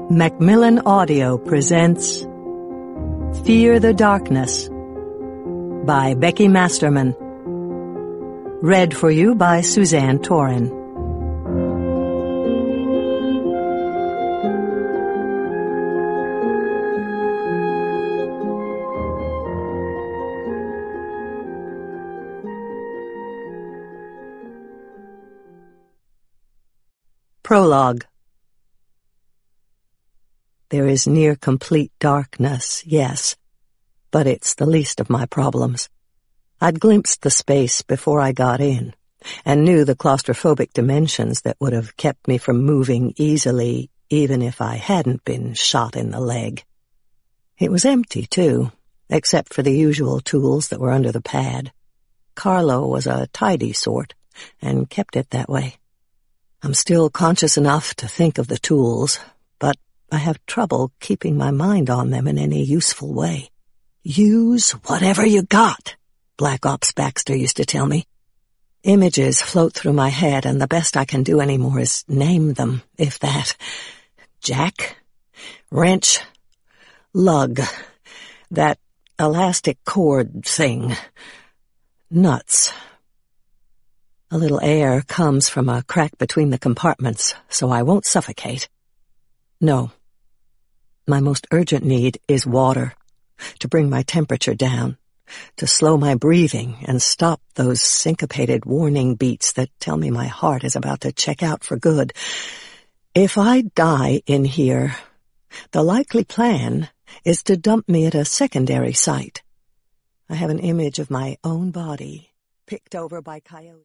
Macmillan Audio presents Fear the Darkness by Becky Masterman. Read for you by Suzanne Torin. Prologue. There is near complete darkness, yes, but it's the least of my problems. I'd glimpsed the space before I got in, and knew the claustrophobic dimensions that would have kept me from moving easily even if I hadn't been shot in the leg. It was empty, too, except for the usual tools that were under the pad. Carlo was a tidy sort, and kept it that way. I'm still conscious enough to think of the tools, but I have trouble keeping my mind on them in any useful way. Use whatever you got, Black Ops Baxter used to tell me. Images float through my head, and the best I can do anymore is name them, if that. Jack, wrench, lug, that elastic cord thing, nuts. A little air comes from a crack between the compartments, so I won't suffocate. No. My most urgent need is water, to bring my temperature down, to slow my breathing and stop those syncopated warning beats that tell me my heart is about to check out for good. If I die in here, the likely plan is to dump me at a secondary site. I have an image of my own body, picked over by coyotes.